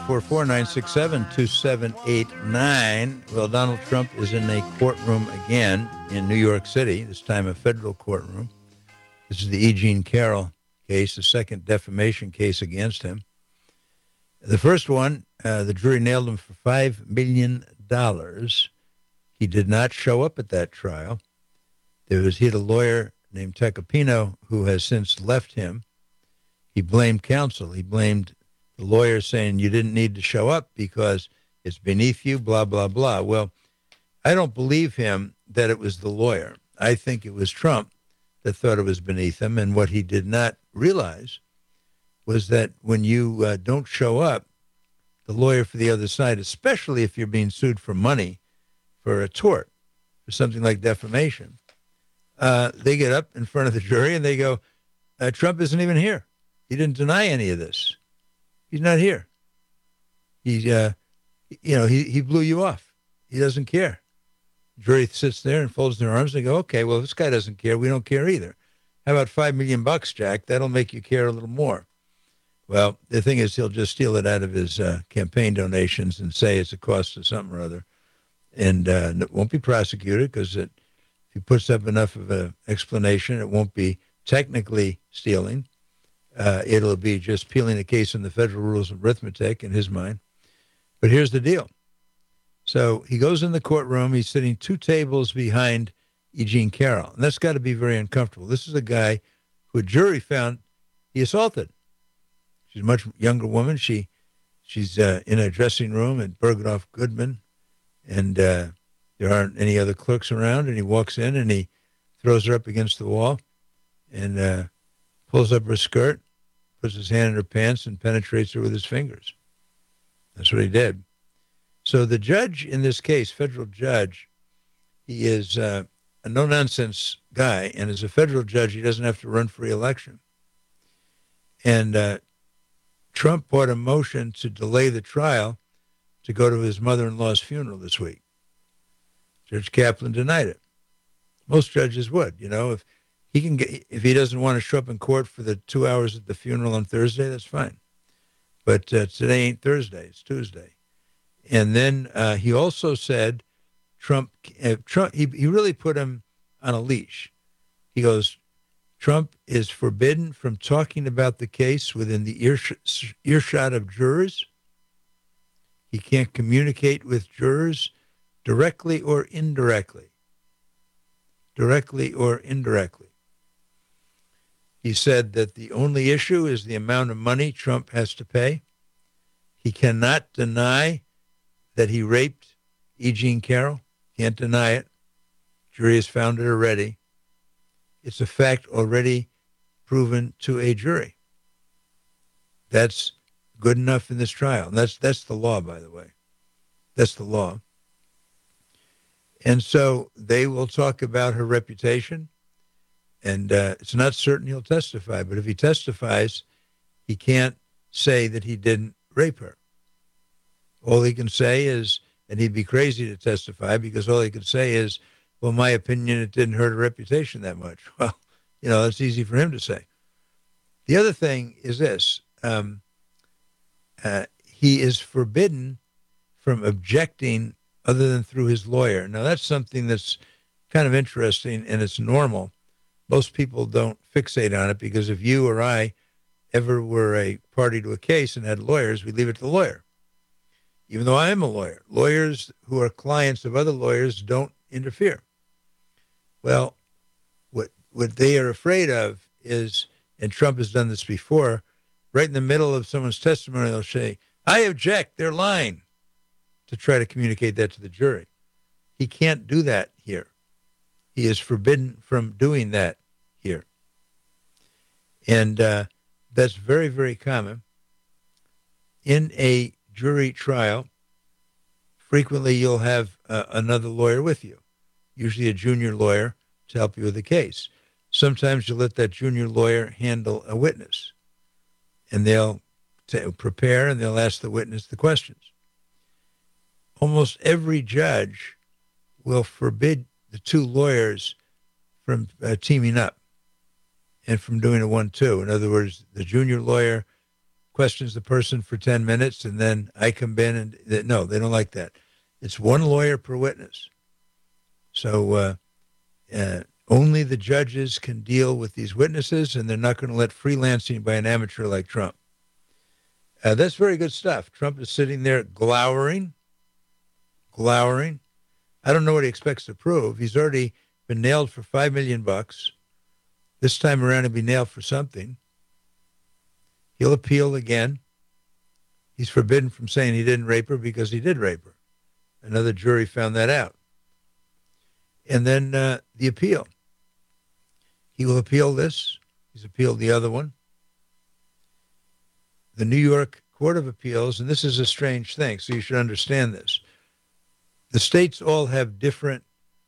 844-967-2789. Well, Donald Trump is in a courtroom again in New York City, this time a federal courtroom. This is the E. Jean Carroll case, the second defamation case against him. The first one, the jury nailed him for $5 million. He did not show up at that trial. He had a lawyer named Tecopino who has since left him. He blamed counsel. He blamed the lawyer, saying you didn't need to show up because it's beneath you, blah, blah, blah. Well, I don't believe him that it was the lawyer. I think it was Trump that thought it was beneath him. And what he did not realize was that when you don't show up, the lawyer for the other side, especially if you're being sued for money, for a tort, for something like defamation, they get up in front of the jury and they go, Trump isn't even here. He didn't deny any of this. He's not here. He blew you off. He doesn't care. The jury sits there and folds their arms and go, okay, well, this guy doesn't care. We don't care either. How about $5 million, Jack? That'll make you care a little more. Well, the thing is, he'll just steal it out of his campaign donations and say it's a cost of something or other. And it won't be prosecuted because if he puts up enough of an explanation, it won't be technically stealing. It'll be just peeling the case in the federal rules of arithmetic in his mind. But here's the deal. So he goes in the courtroom. He's sitting 2 tables behind E. Jean Carroll. And that's got to be very uncomfortable. This is a guy who a jury found he assaulted. She's a much younger woman. She's in a dressing room at Bergdorf Goodman. And there aren't any other clerks around. And he walks in and he throws her up against the wall and pulls up her skirt, puts his hand in her pants, and penetrates her with his fingers. That's what he did. So the judge in this case, federal judge, he is a no-nonsense guy, and as a federal judge, he doesn't have to run for re-election. And Trump brought a motion to delay the trial to go to his mother-in-law's funeral this week. Judge Kaplan denied it. Most judges would, if he doesn't want to show up in court for the 2 hours at the funeral on Thursday, that's fine. But today ain't Thursday; it's Tuesday. And then he also said, Trump. He really put him on a leash. He goes, Trump is forbidden from talking about the case within the earshot of jurors. He can't communicate with jurors directly or indirectly. Directly or indirectly. He said that the only issue is the amount of money Trump has to pay. He cannot deny that he raped E. Jean Carroll. Can't deny it. Jury has found it already. It's a fact already proven to a jury. That's good enough in this trial. And that's the law, by the way. That's the law. And so they will talk about her reputation. And it's not certain he'll testify. But if he testifies, he can't say that he didn't rape her. All he can say is, and he'd be crazy to testify because all he could say is, well, my opinion, it didn't hurt her reputation that much. Well, that's easy for him to say. The other thing is this. He is forbidden from objecting other than through his lawyer. Now, that's something that's kind of interesting, and it's normal. Most people don't fixate on it because if you or I ever were a party to a case and had lawyers, we leave it to the lawyer. Even though I am a lawyer, lawyers who are clients of other lawyers don't interfere. Well, what they are afraid of is, and Trump has done this before, right in the middle of someone's testimony, they'll say, I object, they're lying, to try to communicate that to the jury. He can't do that here. He is forbidden from doing that here. And that's very, very common. In a jury trial, frequently you'll have another lawyer with you, usually a junior lawyer, to help you with the case. Sometimes you'll let that junior lawyer handle a witness, and they'll prepare and they'll ask the witness the questions. Almost every judge will forbid the two lawyers from teaming up and from doing a 1-2. In other words, the junior lawyer questions the person for 10 minutes and then I come in and no, they don't like that. It's one lawyer per witness. So only the judges can deal with these witnesses, and they're not going to let freelancing by an amateur like Trump. That's very good stuff. Trump is sitting there glowering. I don't know what he expects to prove. He's already been nailed for $5 million. This time around, he'll be nailed for something. He'll appeal again. He's forbidden from saying he didn't rape her because he did rape her. Another jury found that out. And then the appeal. He will appeal this. He's appealed the other one. The New York Court of Appeals, and this is a strange thing, so you should understand this. The states all have different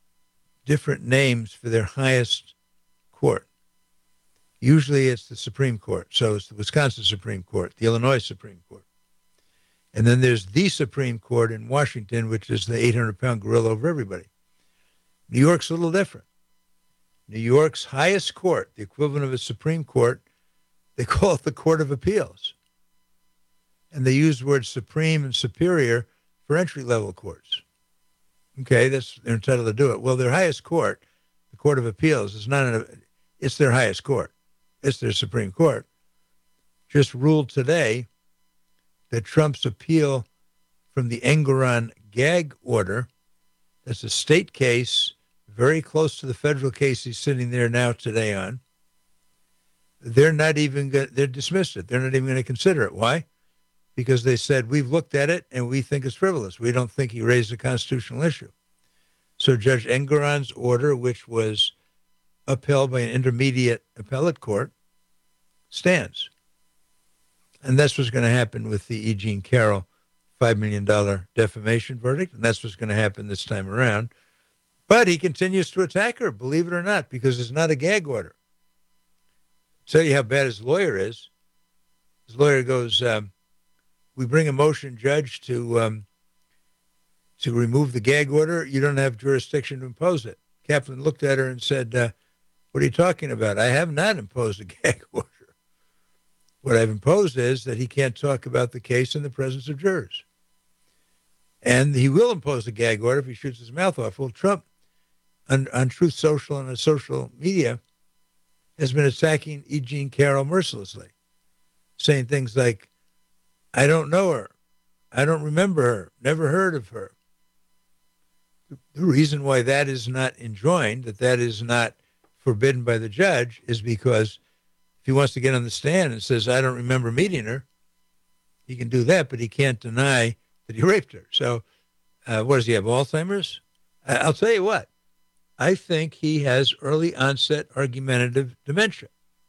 names for their highest court. Usually it's the Supreme Court. So it's the Wisconsin Supreme Court, the Illinois Supreme Court. And then there's the Supreme Court in Washington, which is the 800-pound gorilla over everybody. New York's a little different. New York's highest court, the equivalent of a Supreme Court, they call it the Court of Appeals. And they use the words supreme and superior for entry-level courts. Okay, they're entitled to do it. Well, their highest court, the Court of Appeals, it's their highest court. It's their Supreme Court. Just ruled today that Trump's appeal from the Engoron gag order, that's a state case very close to the federal case he's sitting there now today on, they're dismissed it. They're not even going to consider it. Why? Because they said, we've looked at it and we think it's frivolous. We don't think he raised a constitutional issue. So Judge Engoron's order, which was upheld by an intermediate appellate court, stands. And that's what's going to happen with the E. Jean Carroll $5 million defamation verdict, and that's what's going to happen this time around. But he continues to attack her, believe it or not, because it's not a gag order. I'll tell you how bad his lawyer is. His lawyer goes, we bring a motion, Judge, to remove the gag order. You don't have jurisdiction to impose it. Kaplan looked at her and said, what are you talking about? I have not imposed a gag order. What I've imposed is that he can't talk about the case in the presence of jurors. And he will impose a gag order if he shoots his mouth off. Well, Trump, on Truth Social and on social media, has been attacking E. Jean Carroll mercilessly, saying things like, I don't know her. I don't remember her. Never heard of her. The reason why that is not enjoined, that is not forbidden by the judge, is because if he wants to get on the stand and says, I don't remember meeting her, he can do that, but he can't deny that he raped her. So what does he have, Alzheimer's? I'll tell you what. I think he has early onset argumentative dementia.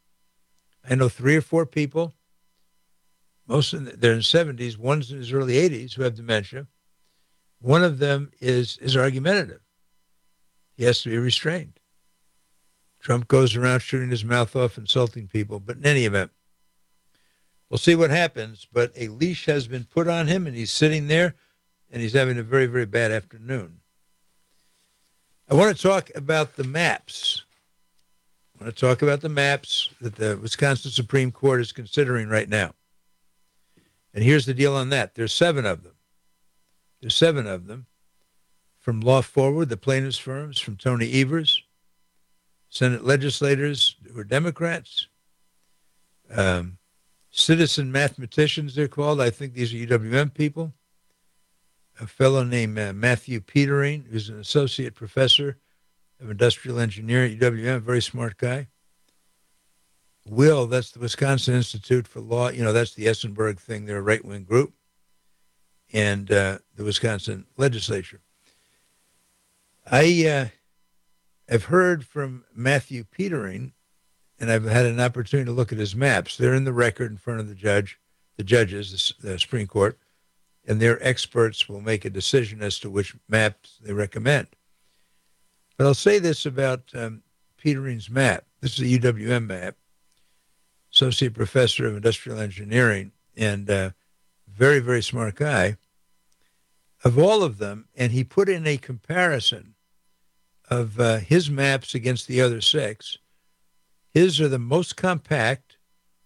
I know 3 or 4 people, most of them, they're in 70s, one's in his early 80s, who have dementia. One of them is argumentative. He has to be restrained. Trump goes around shooting his mouth off, insulting people. But in any event, We'll see what happens, but a leash has been put on him, and he's sitting there, and he's having a very, very bad afternoon. I want to talk about the maps. I want to talk about the maps that the Wisconsin Supreme Court is considering right now. And here's the deal on that. There's 7 of them. There's 7 of them. From Law Forward, the plaintiffs' firms, from Tony Evers, Senate legislators who are Democrats, citizen mathematicians, they're called. I think these are UWM people. A fellow named Matthew Petering, who's an associate professor of industrial engineering at UWM, a very smart guy. Will, that's the Wisconsin Institute for Law. That's the Essenberg thing. They're a right-wing group. And the Wisconsin legislature. I have heard from Matthew Petering, and I've had an opportunity to look at his maps. They're in the record in front of the judges, the Supreme Court, and their experts will make a decision as to which maps they recommend. But I'll say this about Petering's map. This is a UWM map, associate professor of industrial engineering, and very, very smart guy. Of all of them, and he put in a comparison of his maps against the other 6. His are the most compact.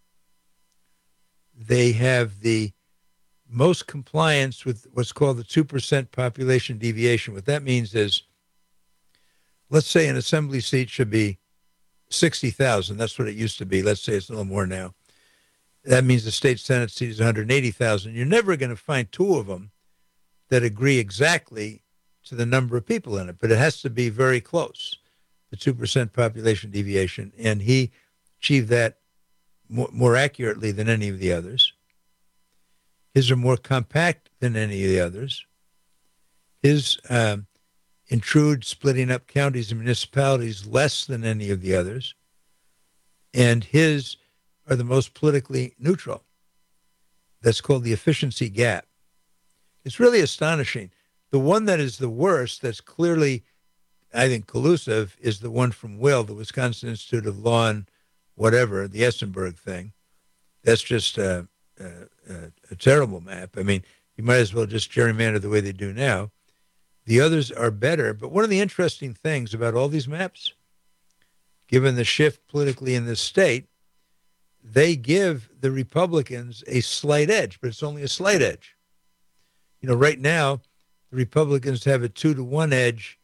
They have the most compliance with what's called the 2% population deviation. What that means is, let's say an assembly seat should be 60,000. That's what it used to be. Let's say it's a little more now. That means the state Senate seat is 180,000. You're never going to find 2 of them that agree exactly to the number of people in it, but it has to be very close, the 2% population deviation. And he achieved that more accurately than any of the others. His are more compact than any of the others. His intrude splitting up counties and municipalities less than any of the others. And his are the most politically neutral. That's called the efficiency gap. It's really astonishing. The one that is the worst, that's clearly, I think, collusive, is the one from Will, the Wisconsin Institute of Law and whatever, the Essenberg thing. That's just a terrible map. I mean, you might as well just gerrymander the way they do now. The others are better. But one of the interesting things about all these maps, given the shift politically in this state, they give the Republicans a slight edge, but it's only a slight edge. Right now, the Republicans have a 2-to-1 edge,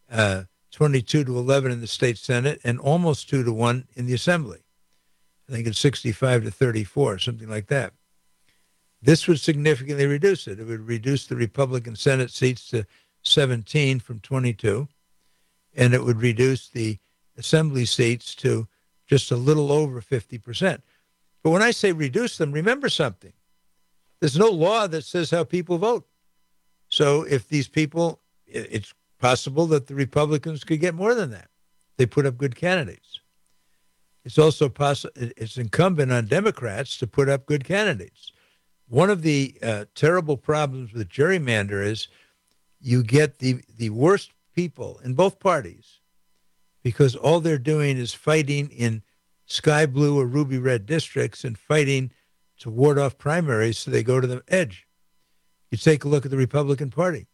22-11 in the state Senate, and almost 2-to-1 in the Assembly. I think it's 65-34, something like that. This would significantly reduce it. It would reduce the Republican Senate seats to 17 from 22, and it would reduce the Assembly seats to just a little over 50%. But when I say reduce them, remember something. There's no law that says how people vote. So if these people, it's possible that the Republicans could get more than that. They put up good candidates. It's also possible, it's incumbent on Democrats to put up good candidates. One of the terrible problems with gerrymander is you get the worst people in both parties because all they're doing is fighting in sky blue or ruby red districts and fighting to ward off primaries so they go to the edge. You take a look at the Republican Party.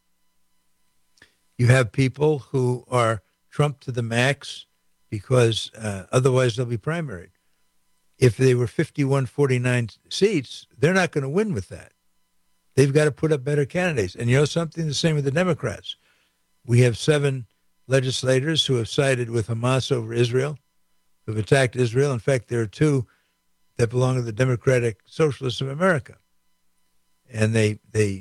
You have people who are Trump to the max because otherwise they'll be primaried. If they were 51-49 seats, they're not going to win with that. They've got to put up better candidates. And you know something? The same with the Democrats. We have 7 legislators who have sided with Hamas over Israel, who have attacked Israel. In fact, there are 2 that belong to the Democratic Socialists of America. And they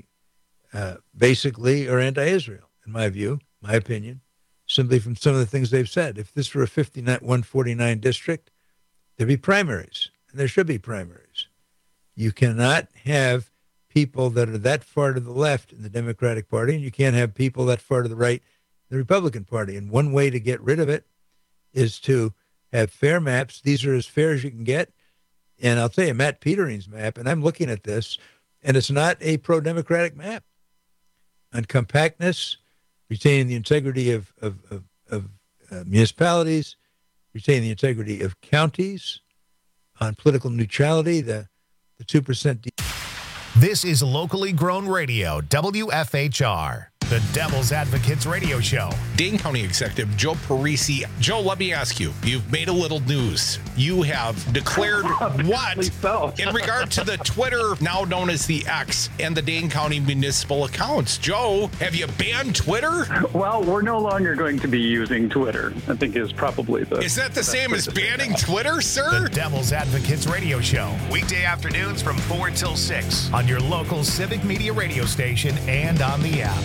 basically are anti-Israel, in my view, my opinion, simply from some of the things they've said. If this were a 51-49 district, there'd be primaries, and there should be primaries. You cannot have people that are that far to the left in the Democratic Party, and you can't have people that far to the right in the Republican Party. And one way to get rid of it is to have fair maps. These are as fair as you can get. And I'll tell you, Matt Petering's map, and I'm looking at this, and it's not a pro-democratic map. On compactness, retaining the integrity of municipalities, retaining the integrity of counties, on political neutrality, the the 2%. This is locally grown radio, WFHR. The Devil's Advocates Radio Show. Dane County Executive Joe Parisi. Joe, let me ask you, you've made a little news. You have declared what in regard to the Twitter, now known as the X, and the Dane County municipal accounts. Joe, have you banned Twitter? Well, we're no longer going to be using Twitter, I think is probably the... Is that the same as banning Twitter, sir? The Devil's Advocates Radio Show. Weekday afternoons from 4 till 6 on your local civic media radio station and on the app.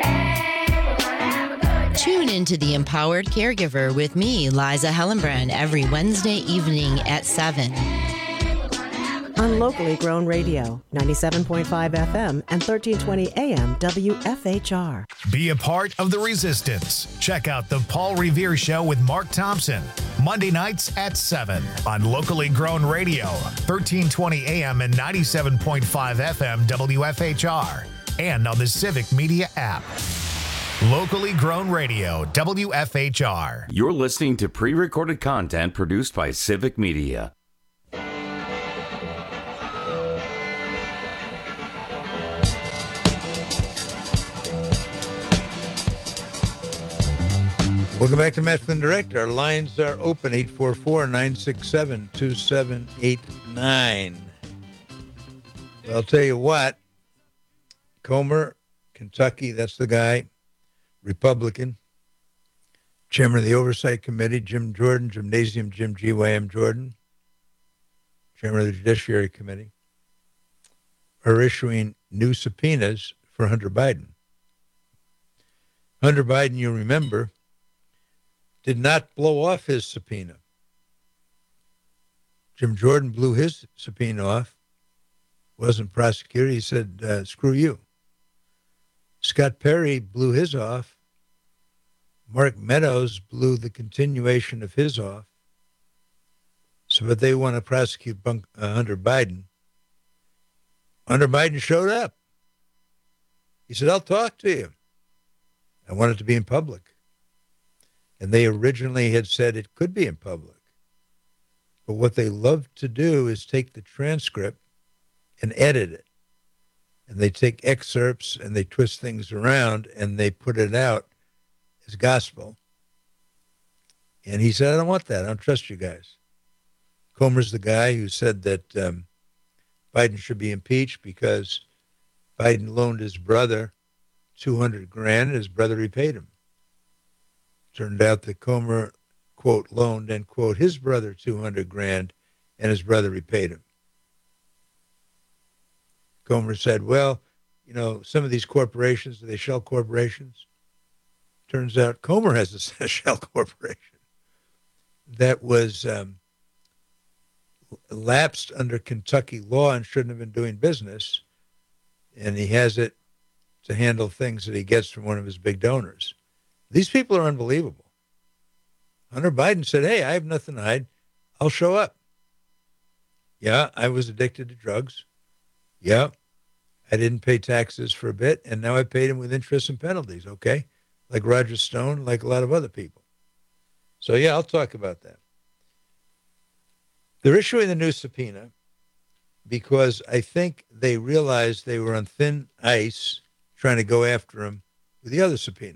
Tune into The Empowered Caregiver with me, Liza Hellenbrand, every Wednesday evening at 7. On locally grown radio, 97.5 FM and 1320 AM WFHR. Be a part of the resistance. Check out The Paul Revere Show with Mark Thompson, Monday nights at 7 on locally grown radio, 1320 AM and 97.5 FM WFHR, and on the Civic Media app. Locally grown radio, WFHR. You're listening to pre-recorded content produced by Civic Media. Welcome back to Matt Flynn Direct. Our lines are open, 844-967-2789. Well, I'll tell you what, Comer, Kentucky, that's the guy, Republican, chairman of the Oversight Committee, Jim Jordan, Gymnasium Jim G.Y.M. Jordan, chairman of the Judiciary Committee, are issuing new subpoenas for Hunter Biden. Hunter Biden, you remember, did not blow off his subpoena. Jim Jordan blew his subpoena off, wasn't prosecuted. He said, screw you. Scott Perry blew his off. Mark Meadows blew the continuation of his off. So, but they want to prosecute Hunter Biden. Hunter Biden showed up. He said, I'll talk to you. I want it to be in public. And they originally had said it could be in public. But what they love to do is take the transcript and edit it. And they take excerpts and they twist things around and they put it out as gospel. And he said, I don't want that. I don't trust you guys. Comer's the guy who said that Biden should be impeached because Biden loaned his brother $200,000 and his brother repaid him. Turned out that Comer, quote, loaned, end quote, his brother $200,000 and his brother repaid him. Comer said, well, you know, some of these corporations, are they shell corporations? Turns out Comer has a shell corporation that was lapsed under Kentucky law and shouldn't have been doing business. And he has it to handle things that he gets from one of his big donors. These people are unbelievable. Hunter Biden said, hey, I have nothing to hide. I'll show up. Yeah, I was addicted to drugs. Yeah, I didn't pay taxes for a bit, and now I paid him with interest and penalties, okay? Like Roger Stone, like a lot of other people. So, yeah, I'll talk about that. They're issuing the new subpoena because I think they realized they were on thin ice trying to go after him with the other subpoena.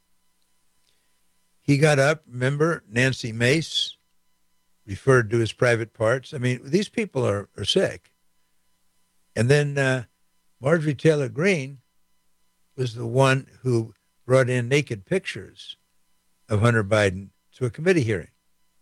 He got up, remember, Nancy Mace referred to his private parts. I mean, these people are sick. And then Marjorie Taylor Greene was the one who brought in naked pictures of Hunter Biden to a committee hearing.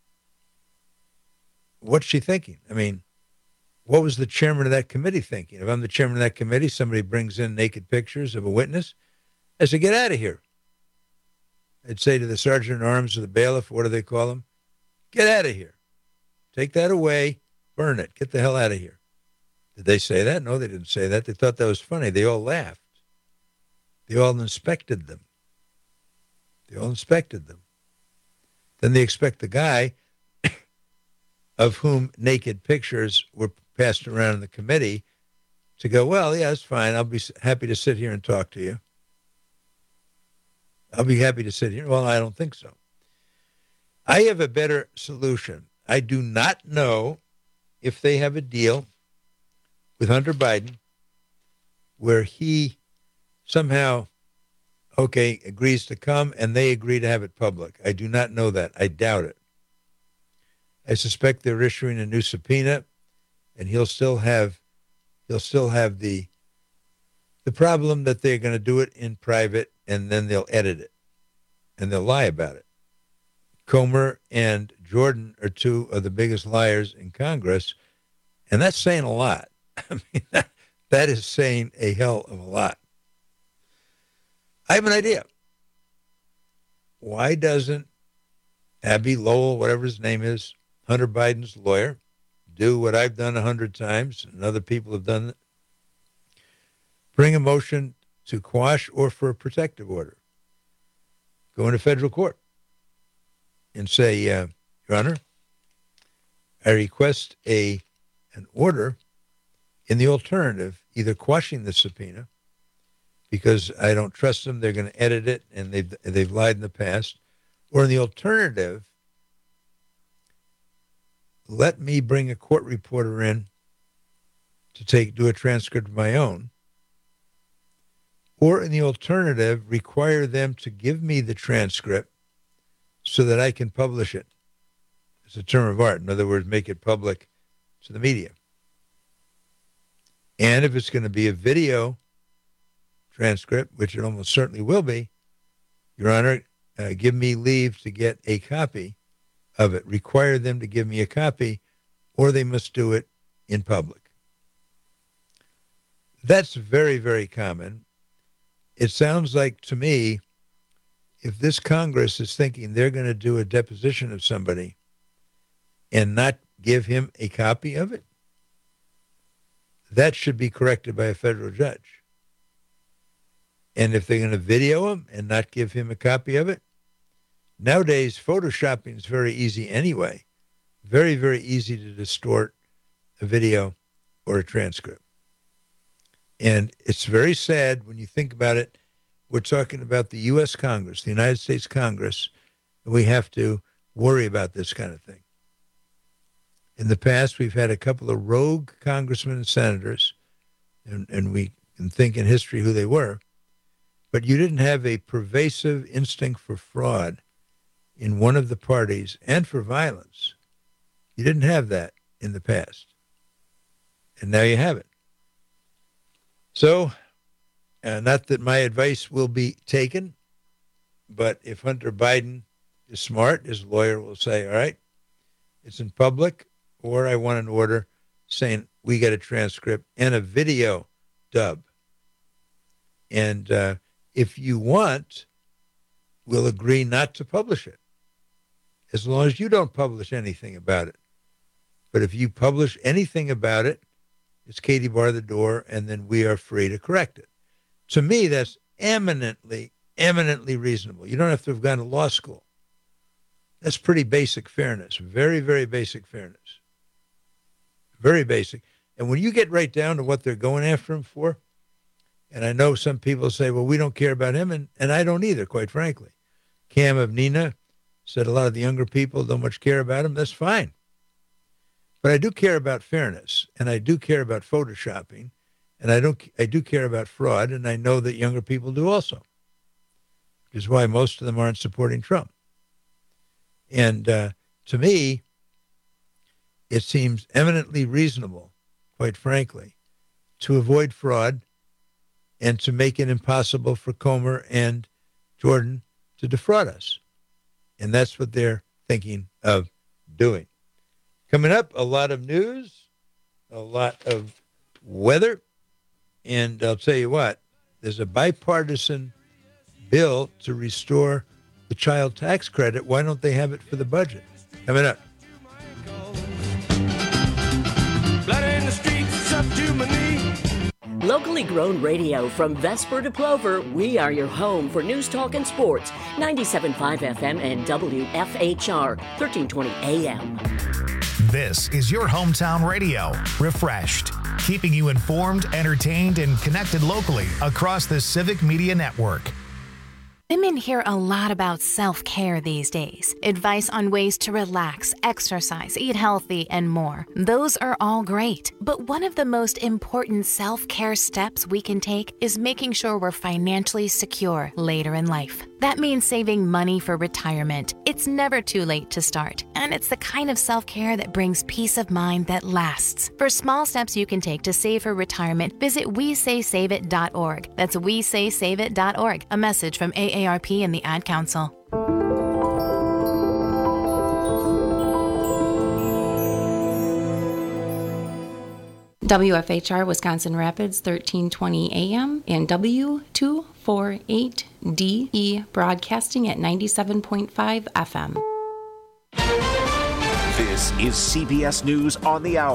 What's she thinking? I mean, what was the chairman of that committee thinking? If I'm the chairman of that committee, somebody brings in naked pictures of a witness, I say, get out of here. I'd say to the sergeant at arms or the bailiff, what do they call him? Get out of here. Take that away. Burn it. Get the hell out of here. Did they say that? No, they didn't say that. They thought that was funny. They all laughed. They all inspected them. Then they expect the guy of whom naked pictures were passed around in the committee to go, well, yeah, that's fine. I'll be happy to sit here and talk to you. I'll be happy to sit here. Well, I don't think so. I have a better solution. I do not know if they have a deal with Hunter Biden where he somehow, agrees to come and they agree to have it public. I do not know that. I doubt it. I suspect they're issuing a new subpoena, and he'll still have the problem that they're going to do it in private, and then they'll edit it, and they'll lie about it. Comer and Jordan are two of the biggest liars in Congress, and that's saying a lot. I mean, that is saying a hell of a lot. I have an idea. Why doesn't Abbe Lowell, whatever his name is, Hunter Biden's lawyer, do what I've done 100 times and other people have done it? Bring a motion to quash or for a protective order. Go into federal court and say, Your Honor, I request an order in the alternative, either quashing the subpoena because I don't trust them, they're going to edit it, and they've lied in the past, or in the alternative, let me bring a court reporter in to do a transcript of my own, or in the alternative, require them to give me the transcript so that I can publish it. It's a term of art. In other words, make it public to the media. And if it's going to be a video transcript, which it almost certainly will be, Your Honor, give me leave to get a copy of it. Require them to give me a copy, or they must do it in public. That's very, very common. It sounds like to me, if this Congress is thinking they're going to do a deposition of somebody and not give him a copy of it, that should be corrected by a federal judge. And if they're going to video him and not give him a copy of it, nowadays photoshopping is very easy anyway. Very, very easy to distort a video or a transcript. And it's very sad when you think about it. We're talking about the U.S. Congress, the United States Congress, and we have to worry about this kind of thing. In the past, we've had a couple of rogue congressmen and senators, and we can think in history who they were, but you didn't have a pervasive instinct for fraud in one of the parties and for violence. You didn't have that in the past. And now you have it. So, not that my advice will be taken, but if Hunter Biden is smart, his lawyer will say, all right, it's in public, or I want an order saying we get a transcript and a video dub. And if you want, we'll agree not to publish it, as long as you don't publish anything about it. But if you publish anything about it, it's Katie bar the door, and then we are free to correct it. To me, that's eminently reasonable. You don't have to have gone to law school. That's pretty basic fairness. Very, very basic fairness. Very basic. And when you get right down to what they're going after him for, and I know some people say, well, we don't care about him, and I don't either, quite frankly. Cam of Nina said a lot of the younger people don't much care about him. That's fine. But I do care about fairness, and I do care about photoshopping, and I do care about fraud, and I know that younger people do also, which is why most of them aren't supporting Trump. And to me, it seems eminently reasonable, quite frankly, to avoid fraud and to make it impossible for Comer and Jordan to defraud us. And that's what they're thinking of doing. Coming up, a lot of news, a lot of weather, and I'll tell you what, there's a bipartisan bill to restore the child tax credit. Why don't they have it for the budget? Coming up. Blood in the streets, up to my knee. Locally grown radio from Vesper to Plover, we are your home for news, talk, and sports. 97.5 FM and WFHR, 1320 AM. This is your hometown radio, refreshed, keeping you informed, entertained, and connected locally across the Civic Media Network. Women hear a lot about self-care these days. Advice on ways to relax, exercise, eat healthy, and more. Those are all great. But one of the most important self-care steps we can take is making sure we're financially secure later in life. That means saving money for retirement. It's never too late to start, and it's the kind of self-care that brings peace of mind that lasts. For small steps you can take to save for retirement, visit WeSaySaveIt.org. That's WeSaySaveIt.org. A message from AARP and the Ad Council. WFHR Wisconsin Rapids 1320 AM and W248DE broadcasting at 97.5 FM. This is CBS News on the Hour.